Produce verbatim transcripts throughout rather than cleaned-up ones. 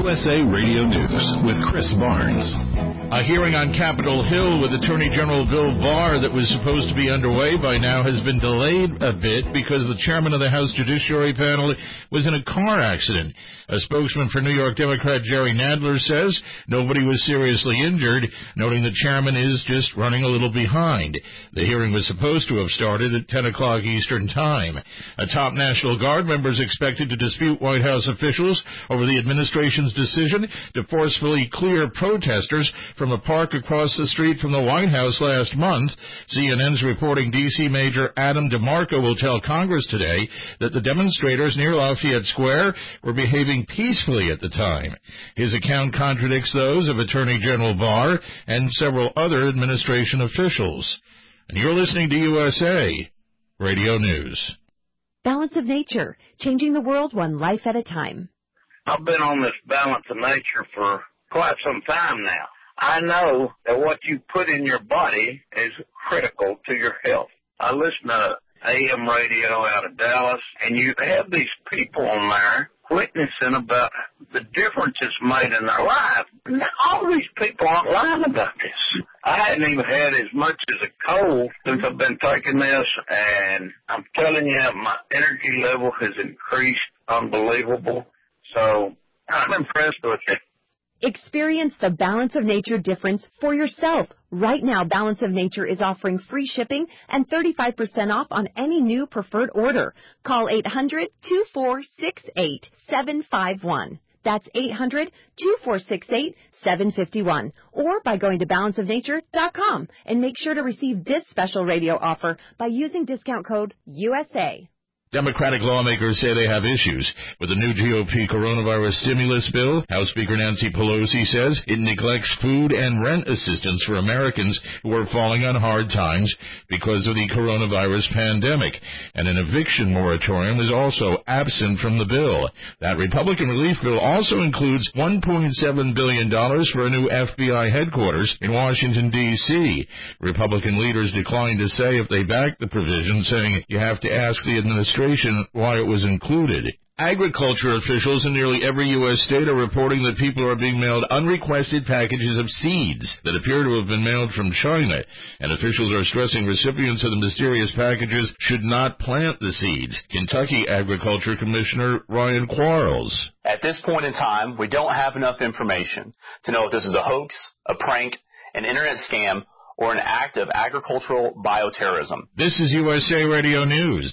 U S A Radio News with Chris Barnes. A hearing on Capitol Hill with Attorney General Bill Barr that was supposed to be underway by now has been delayed a bit because the chairman of the House Judiciary panel was in a car accident. A spokesman for New York Democrat Jerry Nadler says nobody was seriously injured, noting the chairman is just running a little behind. The hearing was supposed to have started at ten o'clock Eastern Time. A top National Guard member is expected to dispute White House officials over the administration's decision to forcefully clear protesters from a park across the street from the White House last month. C N N's reporting D C Major Adam DeMarco will tell Congress today that the demonstrators near Lafayette Square were behaving peacefully at the time. His account contradicts those of Attorney General Barr and several other administration officials. And you're listening to U S A Radio News. Balance of Nature, changing the world one life at a time. I've been on this balance of nature for quite some time now. I know that what you put in your body is critical to your health. I listen to A M radio out of Dallas, and you have these people on there witnessing about the difference it's made in their life. Now, all these people aren't lying about this. I hadn't even had as much as a cold since I've been taking this, and I'm telling you, my energy level has increased unbelievable. So I'm impressed with it. Experience the Balance of Nature difference for yourself. Right now, Balance of Nature is offering free shipping and thirty-five percent off on any new preferred order. Call eight hundred, two four six eight, seven five one. That's eight hundred, two four six eight, seven five one. Or by going to balance of nature dot com and make sure to receive this special radio offer by using discount code U S A. Democratic lawmakers say they have issues with the new G O P coronavirus stimulus bill. House Speaker Nancy Pelosi says it neglects food and rent assistance for Americans who are falling on hard times because of the coronavirus pandemic. And an eviction moratorium is also absent from the bill. That Republican relief bill also includes one point seven billion dollars for a new F B I headquarters in Washington, D C Republican leaders declined to say if they back the provision, saying you have to ask the administration why it was included. Agriculture officials in nearly every U S state are reporting that people are being mailed unrequested packages of seeds that appear to have been mailed from China, and officials are stressing recipients of the mysterious packages should not plant the seeds. Kentucky Agriculture Commissioner Ryan Quarles. At this point in time, we don't have enough information to know if this is a hoax, a prank, an internet scam, or an act of agricultural bioterrorism. This is U S A Radio News.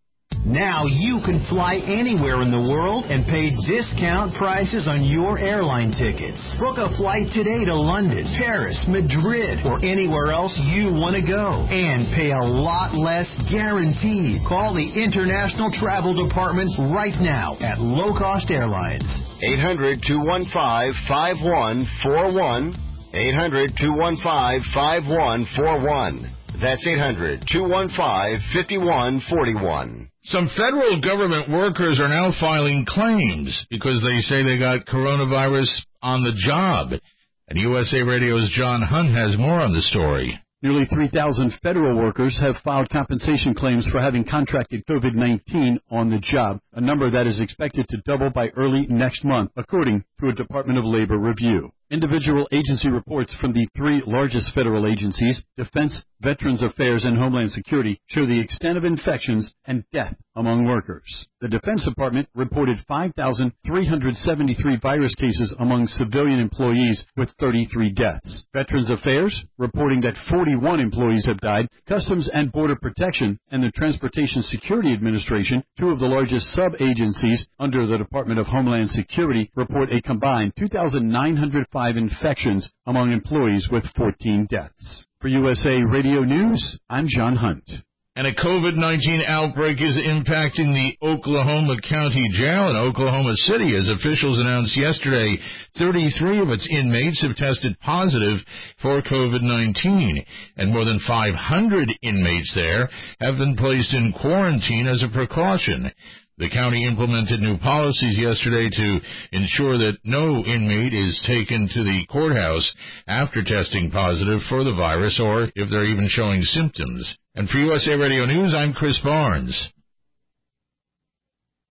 Now you can fly anywhere in the world and pay discount prices on your airline tickets. Book a flight today to London, Paris, Madrid, or anywhere else you want to go. And pay a lot less guaranteed. Call the International Travel Department right now at Low Cost Airlines. eight hundred, two one five, five one four one. eight hundred, two one five, five one four one. That's eight hundred, two one five, five one four one. Some federal government workers are now filing claims because they say they got coronavirus on the job. And U S A Radio's John Hunt has more on the story. Nearly three thousand federal workers have filed compensation claims for having contracted COVID nineteen on the job, a number that is expected to double by early next month, according to a Department of Labor review. Individual agency reports from the three largest federal agencies, Defense, Veterans Affairs, and Homeland Security, show the extent of infections and death among workers. The Defense Department reported five thousand three hundred seventy-three virus cases among civilian employees with thirty-three deaths. Veterans Affairs reporting that forty-one employees have died. Customs and Border Protection and the Transportation Security Administration, two of the largest sub-agencies under the Department of Homeland Security, report a combined two thousand nine hundred five infections among employees with fourteen deaths. For U S A Radio News, I'm John Hunt. And a COVID nineteen outbreak is impacting the Oklahoma County Jail in Oklahoma City. As officials announced yesterday, thirty-three of its inmates have tested positive for COVID nineteen, and more than five hundred inmates there have been placed in quarantine as a precaution. The county implemented new policies yesterday to ensure that no inmate is taken to the courthouse after testing positive for the virus or if they're even showing symptoms. And for U S A Radio News, I'm Chris Barnes.